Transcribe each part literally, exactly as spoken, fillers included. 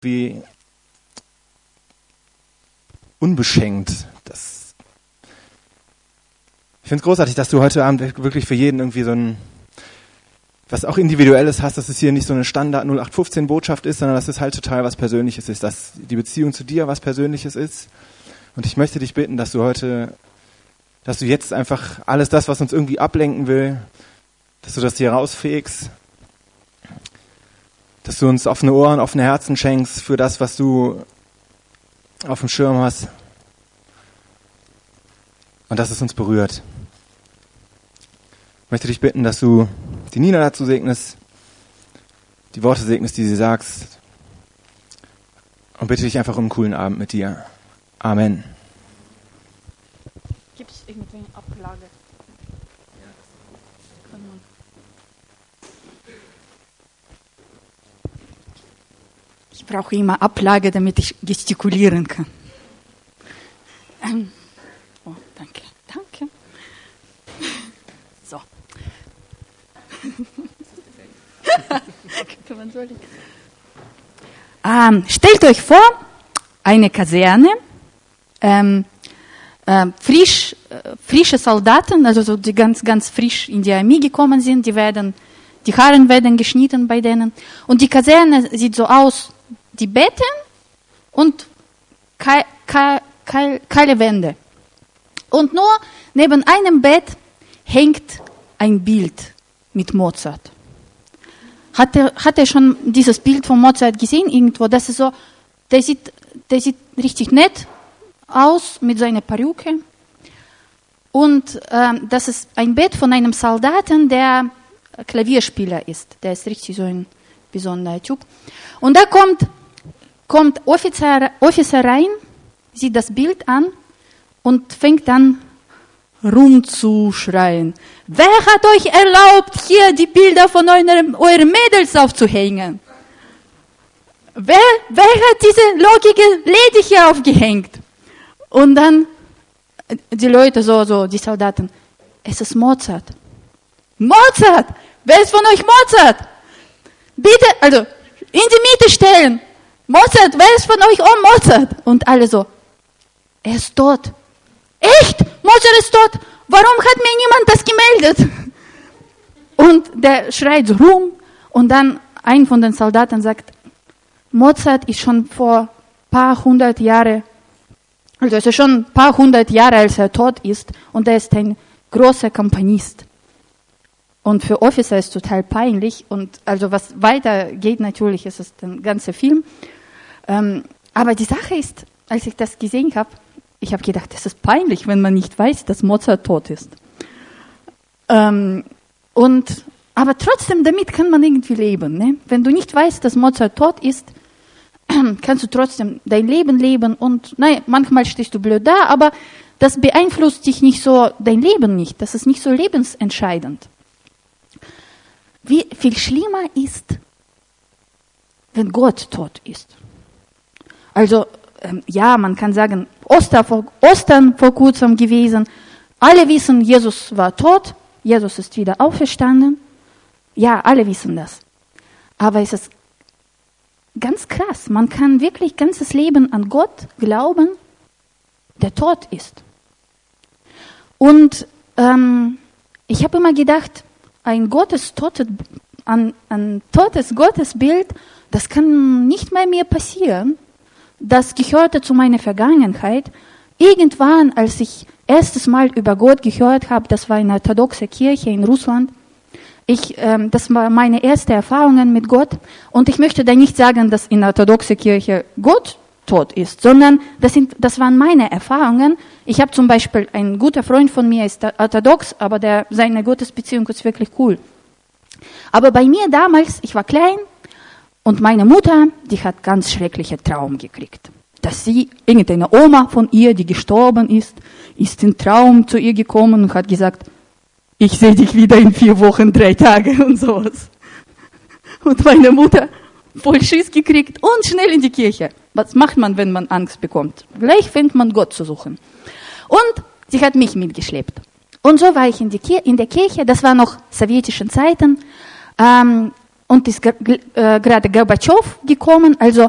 wie unbeschenkt. Das ich finde es großartig, dass du heute Abend wirklich für jeden irgendwie so ein, was auch Individuelles hast, dass es hier nicht so eine Standard null acht fünfzehn Botschaft ist, sondern dass es halt total was Persönliches ist, dass die Beziehung zu dir was Persönliches ist. Und ich möchte dich bitten, dass du heute, dass du jetzt einfach alles das, was uns irgendwie ablenken will, dass du das hier rausfegst, dass du uns offene Ohren, offene Herzen schenkst für das, was du auf dem Schirm hast und dass es uns berührt. Ich möchte dich bitten, dass du die Nina dazu segnest, die Worte segnest, die sie sagst, und bitte dich einfach um einen coolen Abend mit dir. Amen. Gibt es irgendwie eine Ablage? Ich brauche immer Ablage, damit ich gestikulieren kann. Ähm, oh, danke, danke. So. ähm, stellt euch vor, eine Kaserne, ähm, äh, frisch, äh, frische Soldaten, also so die ganz, ganz frisch in die Armee gekommen sind, die werden, die Haare werden geschnitten bei denen. Und die Kaserne sieht so aus, die Betten und kahl, kahl, kahl, kahle Wände. Und nur neben einem Bett hängt ein Bild mit Mozart. Hat er, hat er schon dieses Bild von Mozart gesehen irgendwo? Das ist so, der sieht, der sieht richtig nett aus mit seiner Perücke. Und ähm, das ist ein Bett von einem Soldaten, der Klavierspieler ist. Der ist richtig so ein besonderer Typ. Und da kommt, kommt Offizier, Offizier rein, sieht das Bild an und fängt an rumzuschreien. Wer hat euch erlaubt, hier die Bilder von euren, euren Mädels aufzuhängen? Wer, wer hat diese lockige Lady hier aufgehängt? Und dann die Leute, so, so, die Soldaten, es ist Mozart. Mozart! Wer ist von euch Mozart? Bitte, also, in die Mitte stellen. Mozart, wer ist von euch oh Mozart? Und alle so, er ist tot. Echt? Mozart ist tot? Warum hat mir niemand das gemeldet? Und der schreit so rum und dann ein von den Soldaten sagt, Mozart ist schon vor paar hundert Jahren, also es ist schon ein paar hundert Jahre, als er tot ist, und er ist ein großer Komponist. Und für Officer ist es total peinlich, und also was weitergeht natürlich, ist es der ganze Film. Ähm, aber die Sache ist, als ich das gesehen habe, ich habe gedacht, das ist peinlich, wenn man nicht weiß, dass Mozart tot ist. Ähm, und, aber trotzdem, damit kann man irgendwie leben. Ne? Wenn du nicht weißt, dass Mozart tot ist, kannst du trotzdem dein Leben leben. Und naja, manchmal stehst du blöd da, aber das beeinflusst dich nicht so, dein Leben nicht. Das ist nicht so lebensentscheidend. Wie viel schlimmer ist, wenn Gott tot ist. Also, ähm, ja, man kann sagen, Ostern vor, Ostern vor kurzem gewesen. Alle wissen, Jesus war tot, Jesus ist wieder auferstanden. Ja, alle wissen das. Aber es ist ganz krass. Man kann wirklich ganzes Leben an Gott glauben, der tot ist. Und ähm, ich habe immer gedacht, ein Gottes totes, ein, ein totes Gottesbild, das kann nicht mehr mir passieren. Das gehörte zu meiner Vergangenheit. Irgendwann, als ich erstes Mal über Gott gehört habe, das war in der orthodoxen Kirche in Russland. Ich, ähm, das war meine erste Erfahrungen mit Gott. Und ich möchte da nicht sagen, dass in der orthodoxen Kirche Gott tot ist, sondern das, sind, das waren meine Erfahrungen. Ich habe zum Beispiel, ein guter Freund von mir ist orthodox, aber der, seine Gottesbeziehung ist wirklich cool. Aber bei mir damals, ich war klein, und meine Mutter, die hat ganz schreckliche Traum gekriegt. Dass sie, irgendeine Oma von ihr, die gestorben ist, ist in Traum zu ihr gekommen und hat gesagt, ich sehe dich wieder in vier Wochen, drei Tage und sowas. Und meine Mutter voll Schiss gekriegt und schnell in die Kirche. Was macht man, wenn man Angst bekommt? Gleich fängt man Gott zu suchen. Und sie hat mich mitgeschleppt. Und so war ich in, die Kir- in der Kirche, das war noch sowjetischen Zeiten, ähm, und ist g- g- äh, gerade Gorbatschow gekommen, also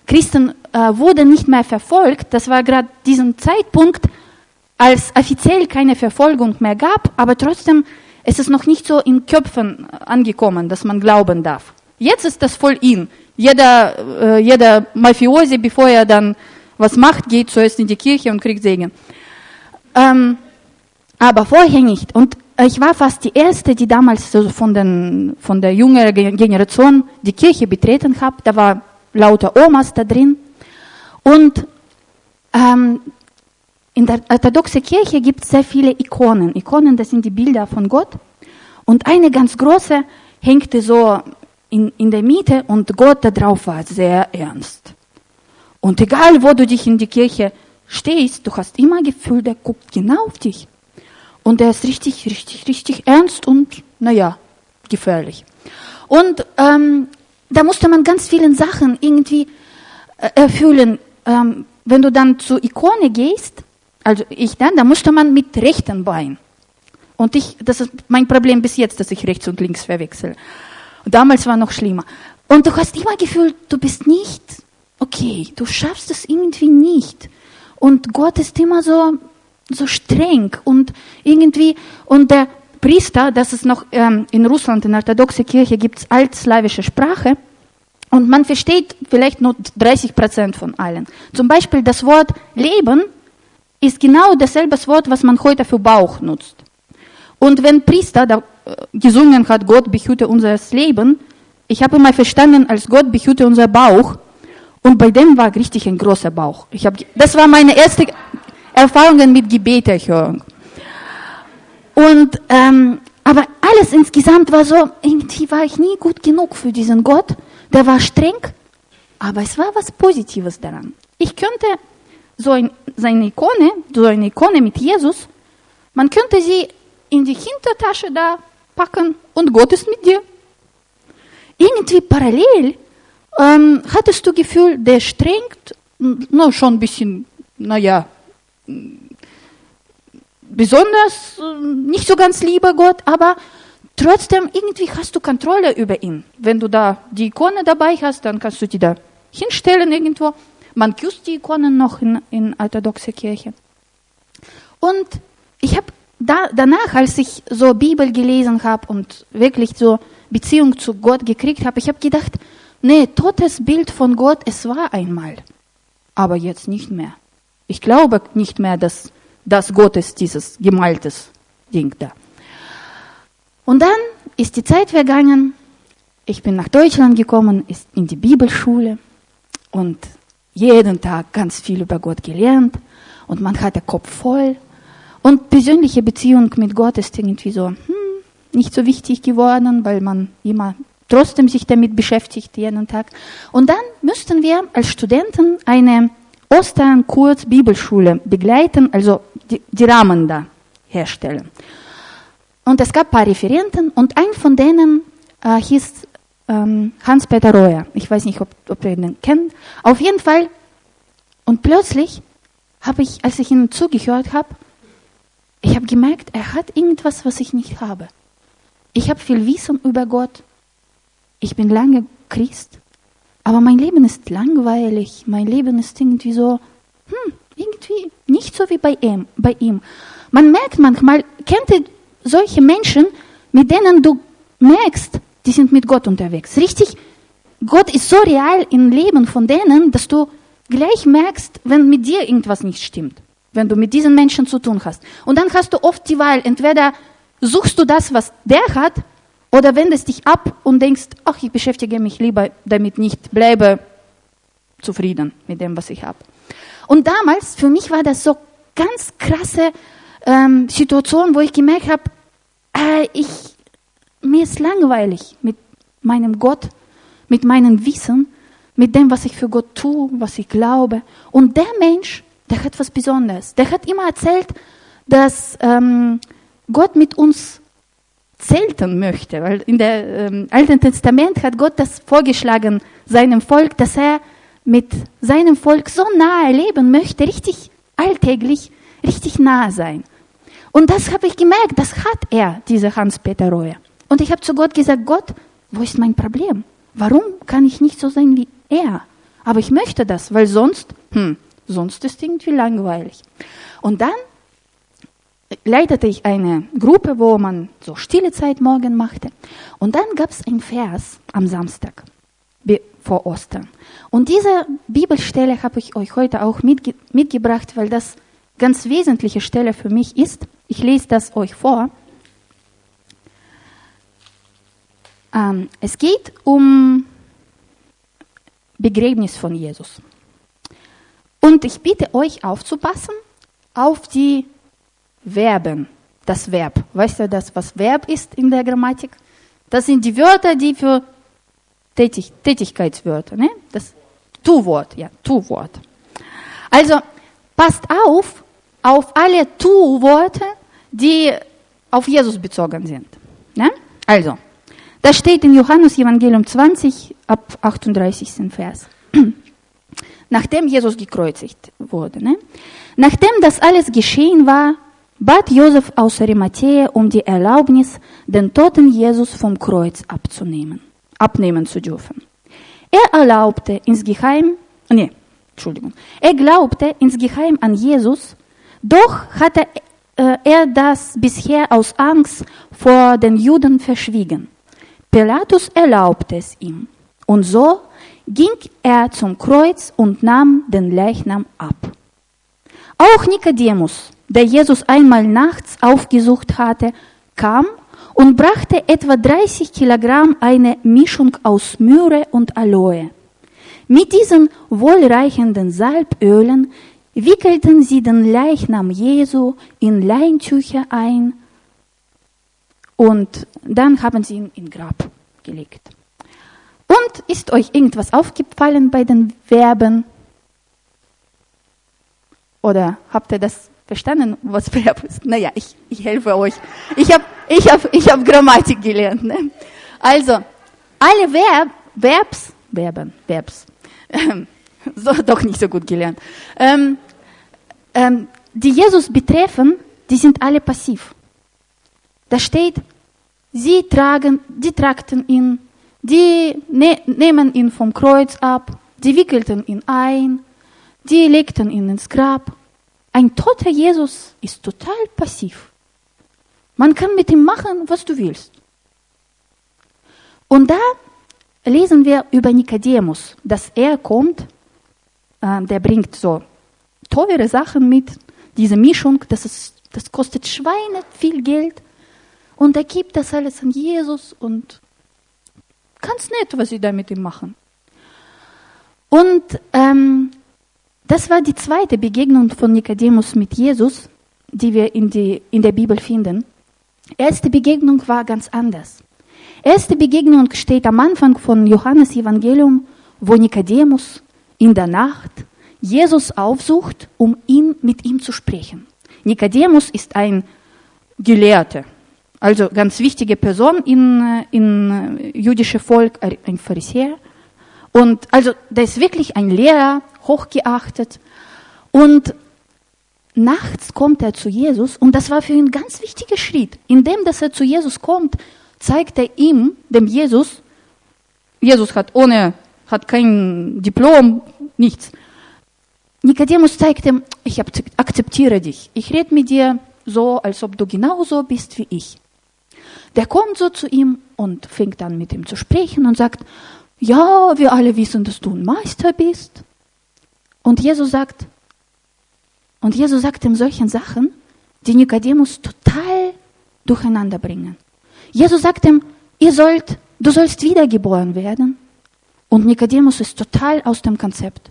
Christen äh, wurden nicht mehr verfolgt. Das war gerade diesen Zeitpunkt, als offiziell keine Verfolgung mehr gab, aber trotzdem ist es noch nicht so in Köpfen angekommen, dass man glauben darf. Jetzt ist das voll in. Jeder, äh, jeder Mafiosi, bevor er dann was macht, geht zuerst in die Kirche und kriegt Segen. Ähm, aber vorher nicht. Und ich war fast die Erste, die damals so von, den, von der jüngeren Generation die Kirche betreten hat. Da war lauter Omas da drin. Und ähm, in der orthodoxen Kirche gibt es sehr viele Ikonen. Ikonen, das sind die Bilder von Gott. Und eine ganz große hängte so in, in der Mitte und Gott da drauf war sehr ernst. Und egal, wo du dich in die Kirche stehst, du hast immer Gefühl, der guckt genau auf dich. Und er ist richtig, richtig, richtig ernst und, naja, gefährlich. Und ähm, da musste man ganz vielen Sachen irgendwie äh, erfüllen. Ähm, wenn du dann zur Ikone gehst, also ich dann, da musste man mit rechten Bein. Und ich, das ist mein Problem bis jetzt, dass ich rechts und links verwechsel. Damals war noch schlimmer. Und du hast immer gefühlt, du bist nicht okay, du schaffst es irgendwie nicht. Und Gott ist immer so, so streng und irgendwie, und der Priester, das ist noch ähm, in Russland, in der orthodoxen Kirche gibt es altslawische Sprache und man versteht vielleicht nur dreißig Prozent von allen. Zum Beispiel das Wort Leben ist genau dasselbe Wort, was man heute für Bauch nutzt. Und wenn Priester da äh, gesungen hat, Gott behüte unser Leben, ich habe immer verstanden, als Gott behüte unser Bauch. Und bei dem war richtig ein großer Bauch. Ich hab, das war meine erste Erfahrung mit Gebeterhörung. Und, ähm, aber alles insgesamt war so, irgendwie war ich nie gut genug für diesen Gott. Der war streng, aber es war was Positives daran. Ich könnte so ein, seine Ikone, so eine Ikone mit Jesus, man könnte sie in die Hintertasche da packen und Gott ist mit dir. Irgendwie parallel ähm, hattest du Gefühl, der strengt, no, schon ein bisschen, naja, besonders, nicht so ganz lieber Gott, aber trotzdem irgendwie hast du Kontrolle über ihn. Wenn du da die Ikone dabei hast, dann kannst du die da hinstellen irgendwo. Man küsst die Ikonen noch in, in orthodoxer Kirche. Und ich habe da, danach, als ich so Bibel gelesen habe und wirklich so Beziehung zu Gott gekriegt habe, ich habe gedacht, nee, totes Bild von Gott, es war einmal, aber jetzt nicht mehr. Ich glaube nicht mehr, dass das Gott ist, dieses gemaltes Ding da. Und dann ist die Zeit vergangen, ich bin nach Deutschland gekommen, ist in die Bibelschule und jeden Tag ganz viel über Gott gelernt und man hat den Kopf voll. Und persönliche Beziehung mit Gott ist irgendwie so hm, nicht so wichtig geworden, weil man immer trotzdem sich damit beschäftigt jeden Tag. Und dann müssten wir als Studenten eine Ostern-Kurz-Bibelschule begleiten, also die, die Rahmen da herstellen. Und es gab ein paar Referenten und ein von denen äh, hieß ähm, Hans-Peter Royer. Ich weiß nicht, ob, ob ihr ihn kennt. Auf jeden Fall. Und plötzlich habe ich, als ich ihm zugehört habe, ich habe gemerkt, er hat irgendwas, was ich nicht habe. Ich habe viel Wissen über Gott. Ich bin lange Christ. Aber mein Leben ist langweilig. Mein Leben ist irgendwie so, hm, irgendwie nicht so wie bei ihm. Bei ihm. Man merkt manchmal, kennt ihr solche Menschen, mit denen du merkst, die sind mit Gott unterwegs. Richtig, Gott ist so real im Leben von denen, dass du gleich merkst, wenn mit dir irgendwas nicht stimmt. Wenn du mit diesen Menschen zu tun hast. Und dann hast du oft die Wahl, entweder suchst du das, was der hat, oder wendest dich ab und denkst, ach, ich beschäftige mich lieber damit nicht, bleibe zufrieden mit dem, was ich habe. Und damals, für mich war das so ganz krasse ähm, Situation, wo ich gemerkt habe, äh, ich, mir ist langweilig mit meinem Gott, mit meinem Wissen, mit dem, was ich für Gott tue, was ich glaube. Und der Mensch, der hat was Besonderes. Der hat immer erzählt, dass ähm, Gott mit uns zelten möchte. Weil in der ähm, Alten Testament hat Gott das vorgeschlagen, seinem Volk, dass er mit seinem Volk so nahe leben möchte, richtig alltäglich, richtig nah sein. Und das habe ich gemerkt, das hat er, dieser Hans-Peter Royer. Und ich habe zu Gott gesagt, Gott, wo ist mein Problem? Warum kann ich nicht so sein wie er? Aber ich möchte das, weil sonst, hm, sonst ist irgendwie langweilig. Und dann leitete ich eine Gruppe, wo man so stille Zeit morgen machte. Und dann gab es einen Vers am Samstag vor Ostern. Und diese Bibelstelle habe ich euch heute auch mitge- mitgebracht, weil das ganz wesentliche Stelle für mich ist. Ich lese das euch vor. Ähm, es geht um Begräbnis von Jesus. Und ich bitte euch aufzupassen auf die Verben, das Verb. Weißt du das, was Verb ist in der Grammatik? Das sind die Wörter, die für Tätig, Tätigkeitswörter, ne? Das Tu-Wort, ja, Tu-Wort. Also passt auf, auf alle Tu-Worte, die auf Jesus bezogen sind. Ne? Also, das steht in Johannes Evangelium zwanzig, ab achtunddreißigsten Vers. Nachdem Jesus gekreuzigt wurde. Ne? Nachdem das alles geschehen war, bat Josef aus Arimathäa um die Erlaubnis, den toten Jesus vom Kreuz abzunehmen, abnehmen zu dürfen. Er erlaubte insgeheim, nee, Entschuldigung, er glaubte insgeheim an Jesus, doch hatte äh, er das bisher aus Angst vor den Juden verschwiegen. Pilatus erlaubte es ihm, und so ging er zum Kreuz und nahm den Leichnam ab. Auch Nikodemus, der Jesus einmal nachts aufgesucht hatte, kam und brachte etwa dreißig Kilogramm eine Mischung aus Myrrhe und Aloe. Mit diesen wohlreichenden Salbölen wickelten sie den Leichnam Jesu in Leintücher ein und dann haben sie ihn in Grab gelegt. Und ist euch irgendwas aufgefallen bei den Verben? Oder habt ihr das verstanden, was Verb ist? Naja, ich, ich helfe euch. Ich habe ich hab, ich hab Grammatik gelernt. Ne? Also, alle Verb, Verbs, Verben, Verbs, ähm, so, doch nicht so gut gelernt, ähm, ähm, die Jesus betreffen, die sind alle passiv. Da steht, sie tragen, die tragten ihn, die ne, nehmen ihn vom Kreuz ab, die wickelten ihn ein, die legten ihn ins Grab. Ein toter Jesus ist total passiv. Man kann mit ihm machen, was du willst. Und da lesen wir über Nikodemus, dass er kommt, äh, der bringt so teure Sachen mit, diese Mischung, das, ist, das kostet Schweine viel Geld. Und er gibt das alles an Jesus und ganz nett, was sie da mit ihm machen. Und ähm, das war die zweite Begegnung von Nikodemus mit Jesus, die wir in, die, in der Bibel finden. Erste Begegnung war ganz anders. Erste Begegnung steht am Anfang von Johannes Evangelium, wo Nikodemus in der Nacht Jesus aufsucht, um ihn, mit ihm zu sprechen. Nikodemus ist ein Gelehrter, also ganz wichtige Person in, in jüdische Volk, ein Pharisäer. Und also der ist wirklich ein Lehrer, hochgeachtet. Und nachts kommt er zu Jesus und das war für ihn ein ganz wichtiger Schritt. Indem, dass er zu Jesus kommt, zeigt er ihm, dem Jesus, Jesus hat ohne, hat kein Diplom, nichts. Nikodemus zeigt ihm, ich akzeptiere dich. Ich rede mit dir so, als ob du genauso bist wie ich. Der kommt so zu ihm und fängt an mit ihm zu sprechen und sagt, ja, wir alle wissen, dass du ein Meister bist. Und Jesus sagt, und Jesus sagt ihm solchen Sachen, die Nikodemus total durcheinander bringen. Jesus sagt ihm, ihr sollt, du sollst wiedergeboren werden. Und Nikodemus ist total aus dem Konzept.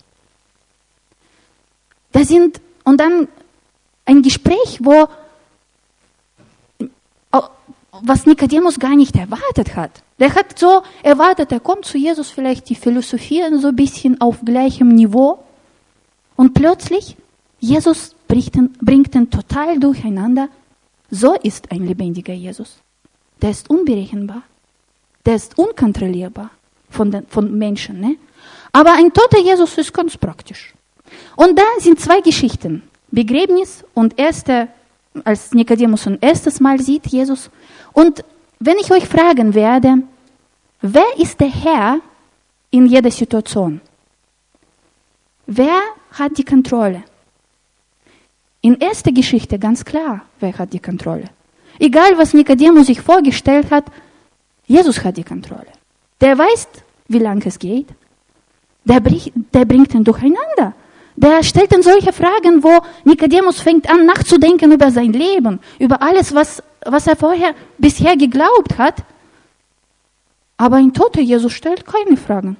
Da sind, und dann ein Gespräch, wo, was Nikodemus gar nicht erwartet hat. Der hat so erwartet, er kommt zu Jesus, vielleicht die philosophieren so ein bisschen auf gleichem Niveau. Und plötzlich, Jesus bringt ihn, bringt ihn total durcheinander. So ist ein lebendiger Jesus. Der ist unberechenbar. Der ist unkontrollierbar von den von Menschen. Ne? Aber ein toter Jesus ist ganz praktisch. Und da sind zwei Geschichten. Begräbnis und erste, als Nikodemus ein erstes Mal sieht Jesus. Und wenn ich euch fragen werde, wer ist der Herr in jeder Situation? wer hat die Kontrolle? In erster Geschichte ganz klar, wer hat die Kontrolle. Egal, was Nikodemus sich vorgestellt hat, Jesus hat die Kontrolle. Der weiß, wie lange es geht. Der, bricht, der bringt ihn durcheinander. Der stellt dann solche Fragen, wo Nikodemus fängt an nachzudenken über sein Leben, über alles, was, was er vorher bisher geglaubt hat. Aber ein toter Jesus stellt keine Fragen.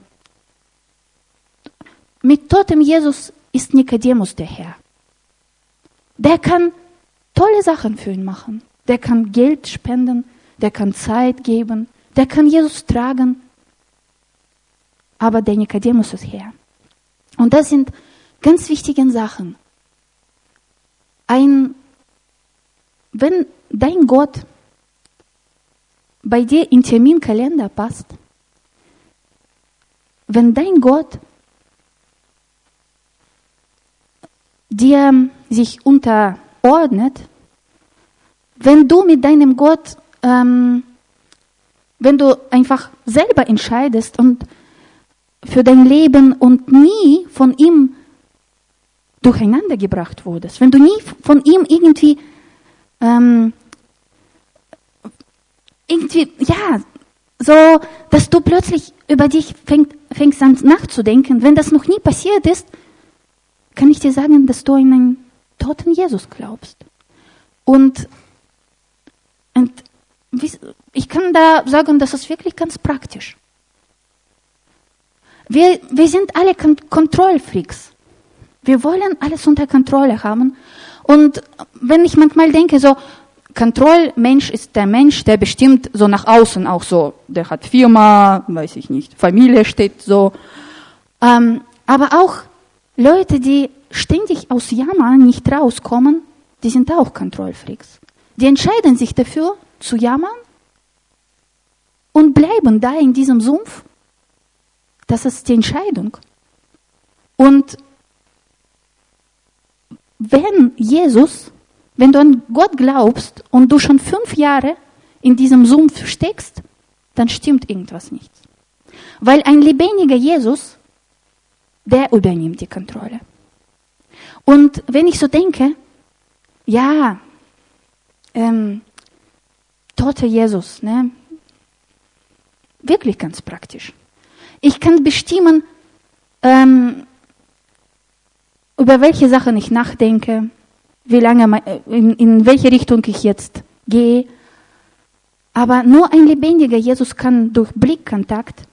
Mit totem Jesus ist Nikodemus der Herr. Der kann tolle Sachen für ihn machen. Der kann Geld spenden, der kann Zeit geben, der kann Jesus tragen. Aber der Nikodemus ist Herr. Und das sind ganz wichtige Sachen. Ein, wenn dein Gott bei dir in Terminkalender passt, wenn dein Gott dir sich unterordnet, wenn du mit deinem Gott, ähm, wenn du einfach selber entscheidest und für dein Leben und nie von ihm durcheinander gebracht wurdest, wenn du nie von ihm irgendwie, ähm, irgendwie, ja, so, dass du plötzlich über dich fängst, fängst an nachzudenken, wenn das noch nie passiert ist, kann ich dir sagen, dass du an einen toten Jesus glaubst. Und, und ich kann da sagen, das ist wirklich ganz praktisch. Wir, wir sind alle Kon- Kontrollfreaks. Wir wollen alles unter Kontrolle haben. Und wenn ich manchmal denke, so, Kontrollmensch ist der Mensch, der bestimmt so nach außen auch so, der hat Firma, weiß ich nicht, Familie steht so. Ähm, aber auch Leute, die ständig aus Jammern nicht rauskommen, die sind auch Kontrollfreaks. Die entscheiden sich dafür, zu jammern und bleiben da in diesem Sumpf. Das ist die Entscheidung. Und wenn Jesus, wenn du an Gott glaubst und du schon fünf Jahre in diesem Sumpf steckst, dann stimmt irgendwas nicht. Weil ein lebendiger Jesus, der übernimmt die Kontrolle. Und wenn ich so denke, ja, ähm, toter Jesus, ne, wirklich ganz praktisch. Ich kann bestimmen, ähm, über welche Sachen ich nachdenke, wie lange, in, in welche Richtung ich jetzt gehe. Aber nur ein lebendiger Jesus kann durch Blickkontakt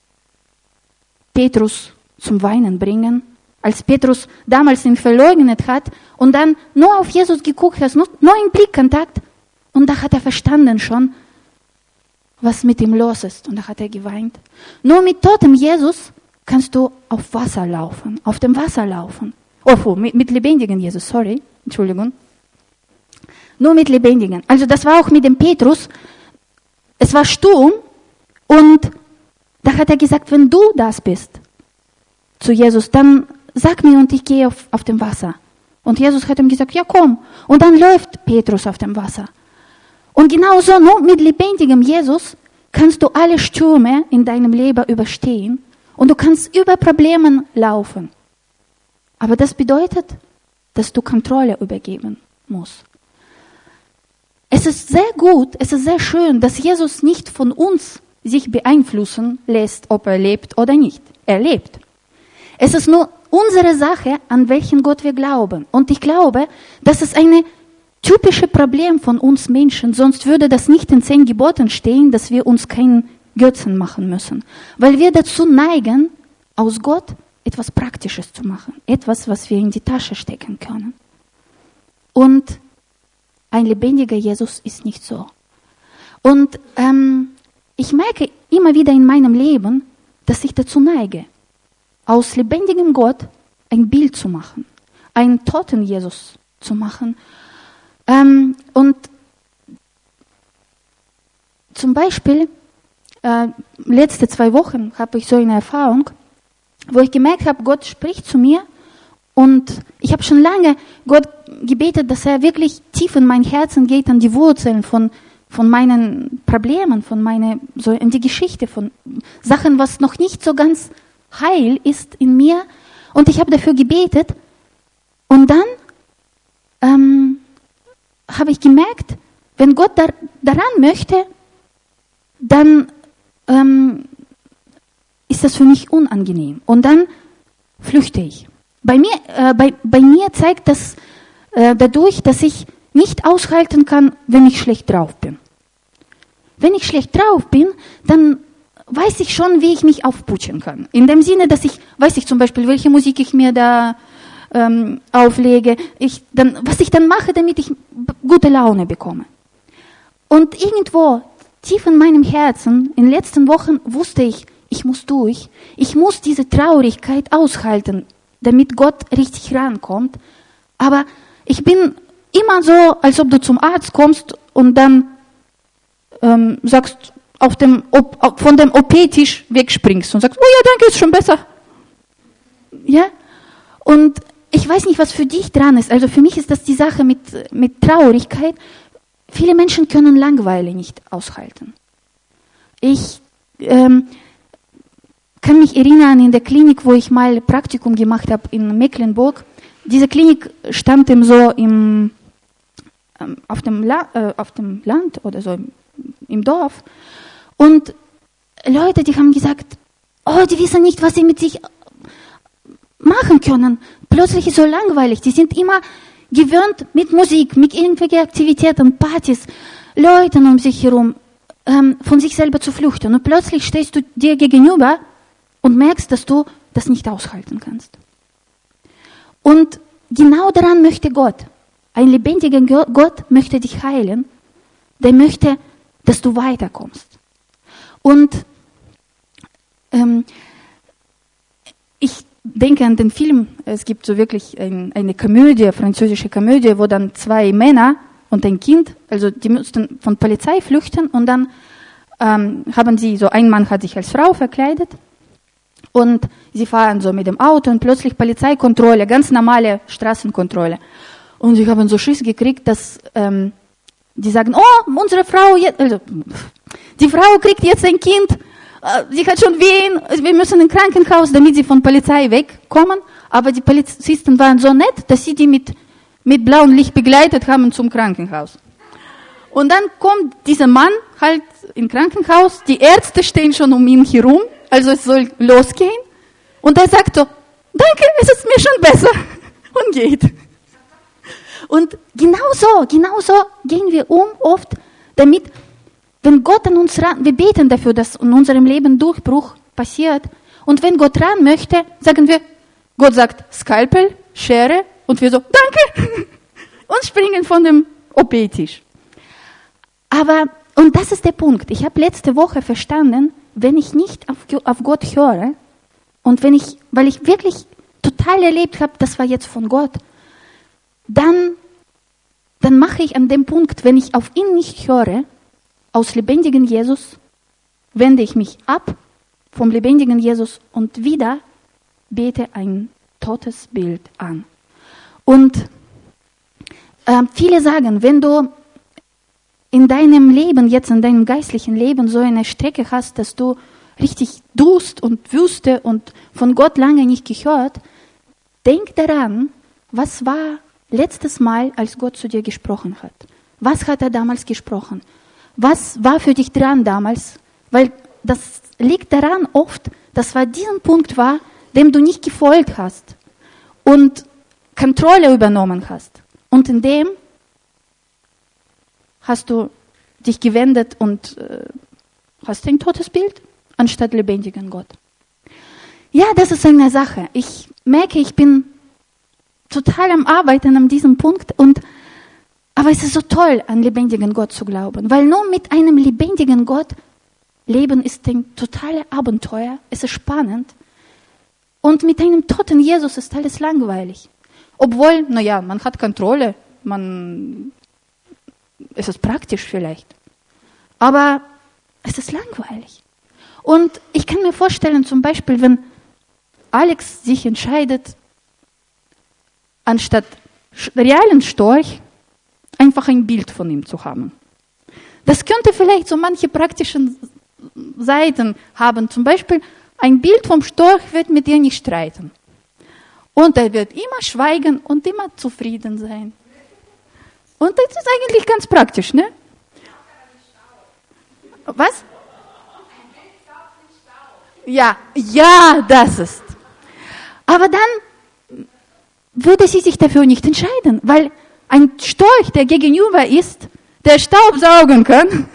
Petrus zum Weinen bringen. Als Petrus damals ihn verleugnet hat und dann nur auf Jesus geguckt hat, nur, nur ein Blickkontakt, und da hat er verstanden schon, was mit ihm los ist, und da hat er geweint. Nur mit totem Jesus kannst du auf Wasser laufen, auf dem Wasser laufen. Oh, mit, mit lebendigen Jesus, sorry, Entschuldigung. Nur mit lebendigen. Also das war auch mit dem Petrus. Es war Sturm und da hat er gesagt, wenn du das bist, zu Jesus, dann sag mir und ich gehe auf, auf dem Wasser. Und Jesus hat ihm gesagt, ja komm. Und dann läuft Petrus auf dem Wasser. Und genauso nur mit lebendigem Jesus kannst du alle Stürme in deinem Leben überstehen und du kannst über Probleme laufen. Aber das bedeutet, dass du Kontrolle übergeben musst. Es ist sehr gut, es ist sehr schön, dass Jesus nicht von uns sich beeinflussen lässt, ob er lebt oder nicht. Er lebt. Es ist nur unsere Sache, an welchen Gott wir glauben. Und ich glaube, das ist ein typisches Problem von uns Menschen, sonst würde das nicht in zehn Geboten stehen, dass wir uns keinen Götzen machen müssen. Weil wir dazu neigen, aus Gott etwas Praktisches zu machen. Etwas, was wir in die Tasche stecken können. Und ein lebendiger Jesus ist nicht so. Und ähm, ich merke immer wieder in meinem Leben, dass ich dazu neige, aus lebendigem Gott ein Bild zu machen, einen toten Jesus zu machen. Ähm, und zum Beispiel, äh, letzte zwei Wochen habe ich so eine Erfahrung, wo ich gemerkt habe, Gott spricht zu mir und ich habe schon lange Gott gebetet, dass er wirklich tief in mein Herzen geht, an die Wurzeln von, von meinen Problemen, von meine, so in die Geschichte, von Sachen, was noch nicht so ganz heil ist in mir. Und ich habe dafür gebetet. Und dann ähm, habe ich gemerkt, wenn Gott da, daran möchte, dann ähm, ist das für mich unangenehm. Und dann flüchte ich. Bei mir, äh, bei, bei mir zeigt das äh, dadurch, dass ich nicht aushalten kann, wenn ich schlecht drauf bin. Wenn ich schlecht drauf bin, dann weiß ich schon, wie ich mich aufputschen kann. In dem Sinne, dass ich, weiß ich zum Beispiel, welche Musik ich mir da ähm, auflege, ich dann, was ich dann mache, damit ich gute Laune bekomme. Und irgendwo, tief in meinem Herzen, in den letzten Wochen wusste ich, ich muss durch, ich muss diese Traurigkeit aushalten, damit Gott richtig rankommt. Aber ich bin immer so, als ob du zum Arzt kommst und dann ähm, sagst, auf dem, op, von dem O P-Tisch wegspringst und sagst, oh ja, danke, ist schon besser. Ja? Und ich weiß nicht, was für dich dran ist. Also für mich ist das die Sache mit, mit Traurigkeit. Viele Menschen können Langeweile nicht aushalten. Ich ähm, kann mich erinnern, in der Klinik, wo ich mal Praktikum gemacht habe in Mecklenburg. Diese Klinik stand eben so im, ähm, auf, dem La- äh, auf dem Land oder so im, im Dorf. Und Leute, die haben gesagt, oh, die wissen nicht, was sie mit sich machen können. Plötzlich ist es so langweilig. Die sind immer gewöhnt mit Musik, mit irgendwelchen Aktivitäten, Partys, Leuten um sich herum, ähm, von sich selber zu flüchten. Und plötzlich stehst du dir gegenüber und merkst, dass du das nicht aushalten kannst. Und genau daran möchte Gott. Ein lebendiger Gott möchte dich heilen. Der möchte, dass du weiterkommst. Und ähm, ich denke an den Film, es gibt so wirklich ein, eine Komödie, französische Komödie, wo dann zwei Männer und ein Kind, also die mussten von Polizei flüchten und dann ähm, haben sie, so ein Mann hat sich als Frau verkleidet und sie fahren so mit dem Auto und plötzlich Polizeikontrolle, ganz normale Straßenkontrolle. Und sie haben so Schiss gekriegt, dass ähm, die sagen, oh, unsere Frau, jetzt, also die Frau kriegt jetzt ein Kind, sie hat schon Wehen, wir müssen ins Krankenhaus, damit sie von Polizei wegkommen. Aber die Polizisten waren so nett, dass sie die mit, mit blauem Licht begleitet haben zum Krankenhaus. Und dann kommt dieser Mann halt ins Krankenhaus, die Ärzte stehen schon um ihn herum, also es soll losgehen. Und er sagt so, danke, es ist mir schon besser. Und geht. Und genau so, genau so gehen wir um oft, damit, wenn Gott an uns ran, wir beten dafür, dass in unserem Leben Durchbruch passiert. Und wenn Gott ran möchte, sagen wir, Gott sagt Skalpel, Schere, und wir so, danke, und springen von dem O P-Tisch. Aber, und das ist der Punkt, ich habe letzte Woche verstanden, wenn ich nicht auf, auf Gott höre, und wenn ich, weil ich wirklich total erlebt habe, das war jetzt von Gott, dann, dann mache ich an dem Punkt, wenn ich auf ihn nicht höre, aus lebendigen Jesus, wende ich mich ab vom lebendigen Jesus und wieder bete ein totes Bild an. Und äh, viele sagen, wenn du in deinem Leben, jetzt in deinem geistlichen Leben so eine Strecke hast, dass du richtig Durst und Wüste und von Gott lange nicht gehört, denk daran, was war letztes Mal, als Gott zu dir gesprochen hat. Was hat er damals gesprochen? Was war für dich dran damals? Weil das liegt daran oft, dass war diesen Punkt war, dem du nicht gefolgt hast und Kontrolle übernommen hast. Und in dem hast du dich gewendet und äh, hast ein totes Bild anstatt lebendigen Gott. Ja, das ist eine Sache. Ich merke, ich bin total am Arbeiten an diesem Punkt und aber es ist so toll, an lebendigen Gott zu glauben, weil nur mit einem lebendigen Gott Leben ist ein totales Abenteuer, es ist spannend und mit einem toten Jesus ist alles langweilig. Obwohl, naja, man hat Kontrolle, man, es ist praktisch vielleicht, aber es ist langweilig. Und ich kann mir vorstellen, zum Beispiel, wenn Alex sich entscheidet, anstatt realen Storch, einfach ein Bild von ihm zu haben. Das könnte vielleicht so manche praktischen Seiten haben. Zum Beispiel, ein Bild vom Storch wird mit dir nicht streiten. Und er wird immer schweigen und immer zufrieden sein. Und das ist eigentlich ganz praktisch, ne? Was? Ja, ja, das ist. Aber dann würde sie sich dafür nicht entscheiden, weil ein Storch, der gegenüber ist, der Staub saugen kann,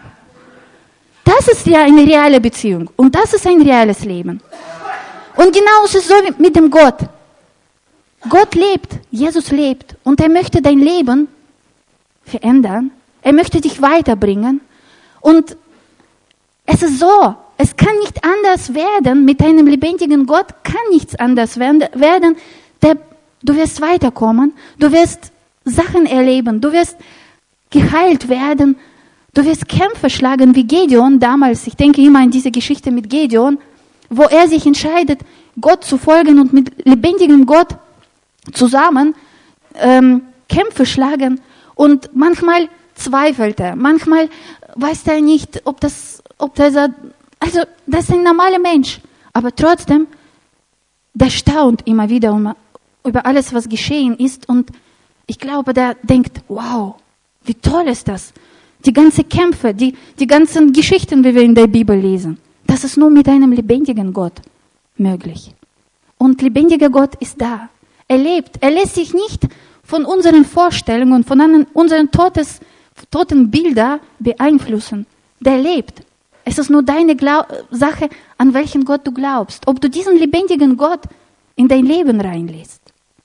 das ist ja eine reale Beziehung und das ist ein reales Leben. Und genauso ist es so wie mit dem Gott. Gott lebt, Jesus lebt und er möchte dein Leben verändern. Er möchte dich weiterbringen. Und es ist so, es kann nicht anders werden, mit einem lebendigen Gott kann nichts anders werden. Der, du wirst weiterkommen, du wirst Sachen erleben, du wirst geheilt werden, du wirst Kämpfe schlagen wie Gedeon damals. Ich denke immer an diese Geschichte mit Gedeon, wo er sich entscheidet, Gott zu folgen und mit lebendigem Gott zusammen ähm, Kämpfe schlagen. Und manchmal zweifelt er, manchmal weiß er nicht, ob das, ob das, also das ist ein normaler Mensch, aber trotzdem, der staunt immer wieder um, über alles, was geschehen ist und ich glaube, der denkt, wow, wie toll ist das, die ganzen Kämpfe, die, die ganzen Geschichten, wie wir in der Bibel lesen, das ist nur mit einem lebendigen Gott möglich. Und lebendiger Gott ist da, er lebt, er lässt sich nicht von unseren Vorstellungen, von unseren Todes, toten Bildern beeinflussen. Der lebt. Es ist nur deine Glau- Sache, an welchen Gott du glaubst. Ob du diesen lebendigen Gott in dein Leben reinlässt.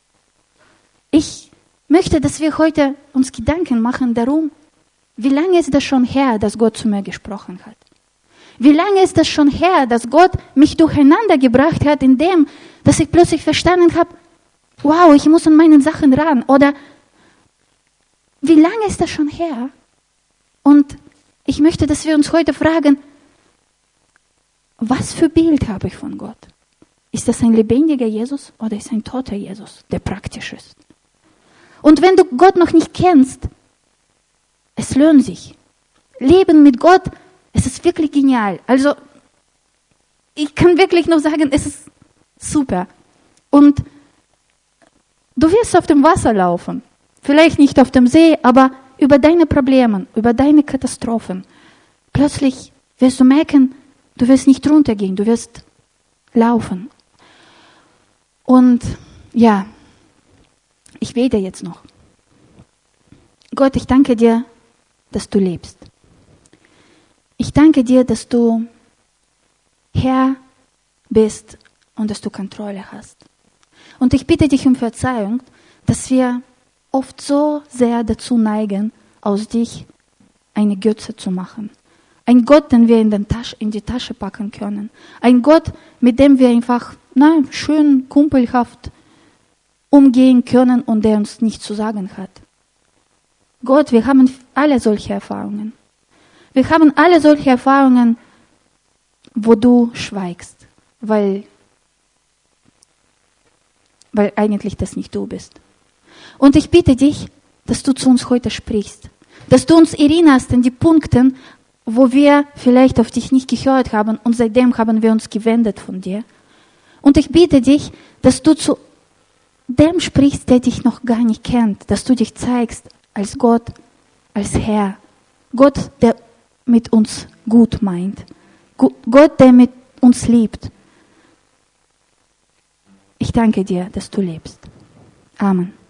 Ich möchte, dass wir heute uns Gedanken machen darum, wie lange ist das schon her, dass Gott zu mir gesprochen hat? Wie lange ist das schon her, dass Gott mich durcheinander gebracht hat, indem, dass ich plötzlich verstanden habe, wow, ich muss an meine Sachen ran. Oder wie lange ist das schon her? Und ich möchte, dass wir uns heute fragen, was für Bild habe ich von Gott? Ist das ein lebendiger Jesus oder ist ein toter Jesus, der praktisch ist? Und wenn du Gott noch nicht kennst, es lohnt sich. Leben mit Gott, es ist wirklich genial. Also, ich kann wirklich nur sagen, es ist super. Und du wirst auf dem Wasser laufen. Vielleicht nicht auf dem See, aber über deine Probleme, über deine Katastrophen. Plötzlich wirst du merken, du wirst nicht runtergehen, du wirst laufen. Und ja, ich bete jetzt noch. Gott, ich danke dir, dass du lebst. Ich danke dir, dass du Herr bist und dass du Kontrolle hast. Und ich bitte dich um Verzeihung, dass wir oft so sehr dazu neigen, aus dich eine Götze zu machen. Ein Gott, den wir in, den Tasche, in die Tasche packen können. Ein Gott, mit dem wir einfach na, schön kumpelhaft umgehen können und der uns nichts zu sagen hat. Gott, wir haben alle solche Erfahrungen. Wir haben alle solche Erfahrungen, wo du schweigst, weil, weil eigentlich das nicht du bist. Und ich bitte dich, dass du zu uns heute sprichst, dass du uns erinnerst an die Punkte, wo wir vielleicht auf dich nicht gehört haben und seitdem haben wir uns gewendet von dir. Und ich bitte dich, dass du zu dem sprichst, der dich noch gar nicht kennt, dass du dich zeigst als Gott, als Herr. Gott, der mit uns gut meint. Gott, der mit uns liebt. Ich danke dir, dass du lebst. Amen.